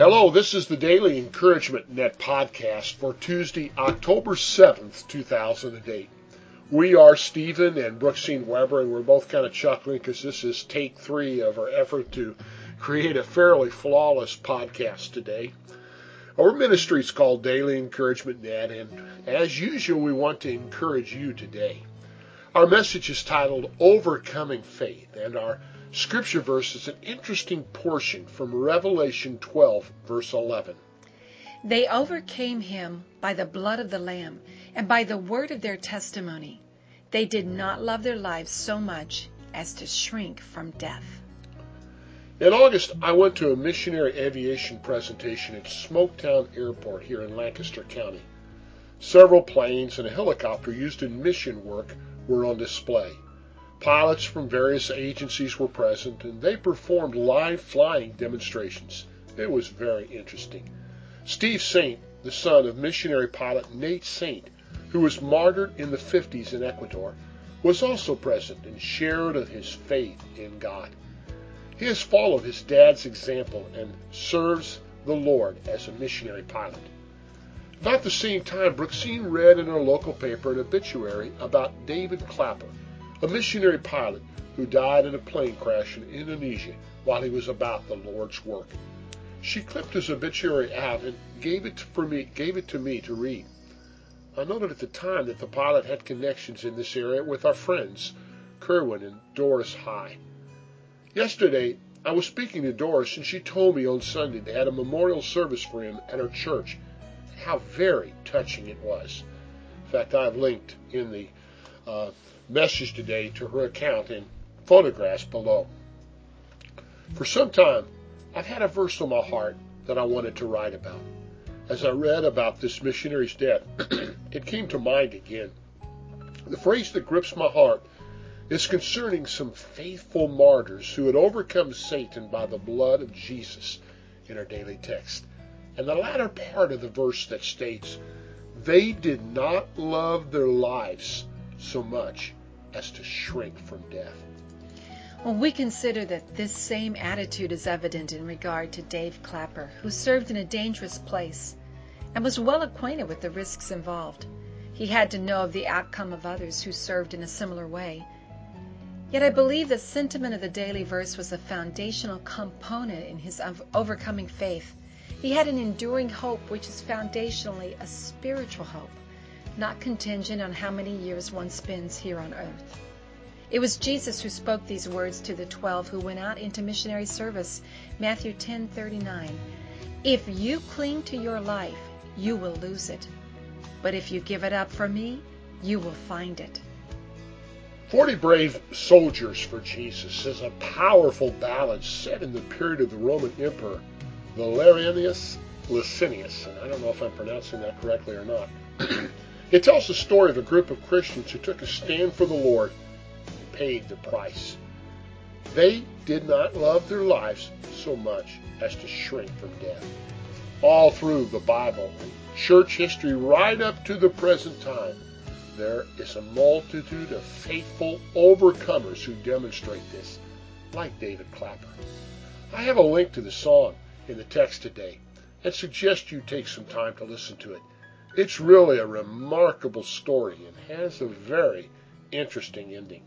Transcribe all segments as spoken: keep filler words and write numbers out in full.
Hello, this is the Daily Encouragement Net podcast for Tuesday, October seventh, two thousand eight. We are Stephen and Brooksine Weber, and we're both kind of chuckling because this is take three of our effort to create a fairly flawless podcast today. Our ministry is called Daily Encouragement Net, and as usual, we want to encourage you today. Our message is titled Overcoming Faith, and our scripture verse is an interesting portion from Revelation twelve, verse eleven. They overcame him by the blood of the Lamb and by the word of their testimony. They did not love their lives so much as to shrink from death. In August, I went to a missionary aviation presentation at Smoketown Airport here in Lancaster County. Several planes and a helicopter used in mission work were on display. Pilots from various agencies were present, and they performed live flying demonstrations. It was very interesting. Steve Saint, the son of missionary pilot Nate Saint, who was martyred in the fifties in Ecuador, was also present and shared of his faith in God. He has followed his dad's example and serves the Lord as a missionary pilot. About the same time, Brooksine read in our local paper an obituary about David Clapper, a missionary pilot who died in a plane crash in Indonesia while he was about the Lord's work. She clipped his obituary out and gave it for me, gave it to me to read. I noted at the time that the pilot had connections in this area with our friends, Kerwin and Doris High. Yesterday, I was speaking to Doris, and she told me on Sunday they had a memorial service for him at her church, and how very touching it was. In fact, I've linked in the uh, message today to her account and photographs below. For some time, I've had a verse on my heart that I wanted to write about. As I read about this missionary's death, it came to mind again. The phrase that grips my heart is concerning some faithful martyrs who had overcome Satan by the blood of Jesus in our daily text. And the latter part of the verse that states, they did not love their lives so much as to shrink from death. Well, we consider that this same attitude is evident in regard to Dave Clapper, who served in a dangerous place and was well acquainted with the risks involved. He had to know of the outcome of others who served in a similar way. Yet I believe the sentiment of the daily verse was a foundational component in his overcoming faith. He had an enduring hope which is foundationally a spiritual hope, not contingent on how many years one spends here on earth. It was Jesus who spoke these words to the twelve who went out into missionary service, Matthew ten thirty-nine. If you cling to your life, you will lose it. But if you give it up for me, you will find it. Forty Brave Soldiers for Jesus is a powerful ballad set in the period of the Roman Emperor Valerianus Licinius, and I don't know if I'm pronouncing that correctly or not. It tells the story of a group of Christians who took a stand for the Lord and paid the price. They did not love their lives so much as to shrink from death. All through the Bible and church history right up to the present time, there is a multitude of faithful overcomers who demonstrate this, like David Clapper. I have a link to the song in the text today and suggest you take some time to listen to it. It's really a remarkable story and has a very interesting ending.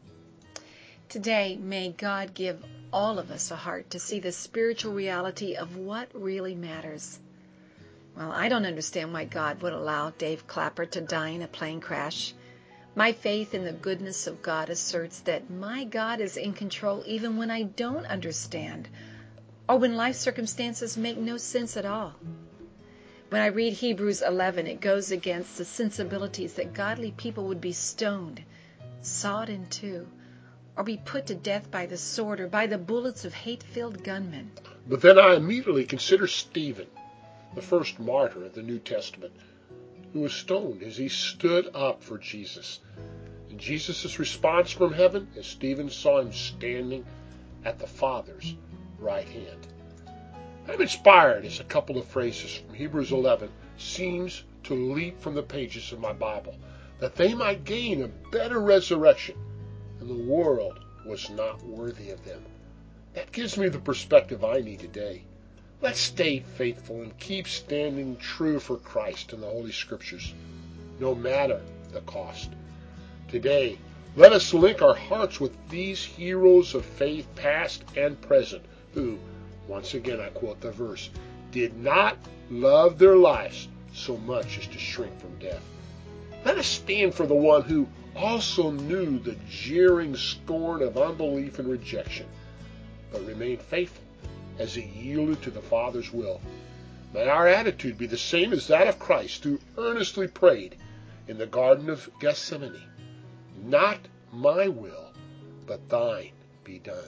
Today, may God give all of us a heart to see the spiritual reality of what really matters. Well, I don't understand why God would allow Dave Clapper to die in a plane crash. My faith in the goodness of God asserts that my God is in control even when I don't understand or when life circumstances make no sense at all. When I read Hebrews eleven, it goes against the sensibilities that godly people would be stoned, sawed in two, or be put to death by the sword or by the bullets of hate-filled gunmen. But then I immediately consider Stephen, the first martyr of the New Testament, who was stoned as he stood up for Jesus. And Jesus' response from heaven as Stephen saw him standing at the Father's right hand. I'm inspired as a couple of phrases from Hebrews eleven seems to leap from the pages of my Bible, that they might gain a better resurrection, and the world was not worthy of them. That gives me the perspective I need today. Let's stay faithful and keep standing true for Christ and the Holy Scriptures, no matter the cost. Today, let us link our hearts with these heroes of faith, past and present, who, once again I quote the verse, did not love their lives so much as to shrink from death. Let us stand for the one who also knew the jeering scorn of unbelief and rejection, but remained faithful as he yielded to the Father's will. May our attitude be the same as that of Christ, who earnestly prayed in the Garden of Gethsemane, "Not my will, but thine be done."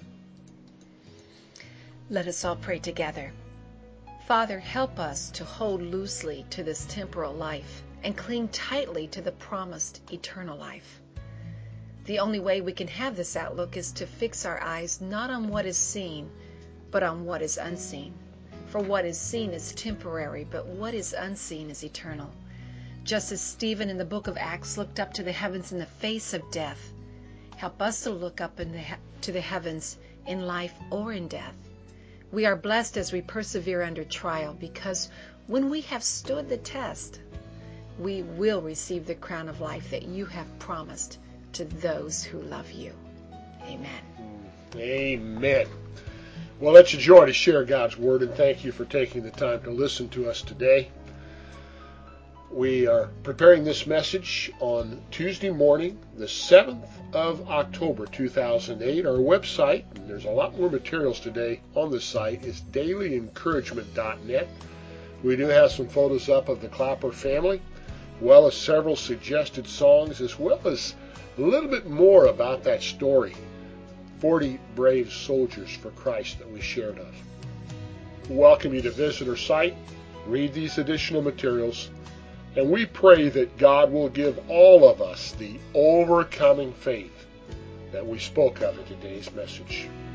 Let us all pray together. Father, help us to hold loosely to this temporal life and cling tightly to the promised eternal life. The only way we can have this outlook is to fix our eyes not on what is seen, but on what is unseen. For what is seen is temporary, but what is unseen is eternal. Just as Stephen in the book of Acts looked up to the heavens in the face of death, help us to look up in the he- to the heavens in life or in death. We are blessed as we persevere under trial, because when we have stood the test, we will receive the crown of life that you have promised to those who love you. Amen. Amen. Well, it's a joy to share God's Word, and thank you for taking the time to listen to us today. We are preparing this message on Tuesday morning, the seventh of October, two thousand eight. Our website, and there's a lot more materials today on the site, is daily encouragement dot net. We do have some photos up of the Clapper family, as well as several suggested songs, as well as a little bit more about that story, forty brave soldiers for Christ, that we shared of. We welcome you to visit our site, read these additional materials, and we pray that God will give all of us the overcoming faith that we spoke of in today's message.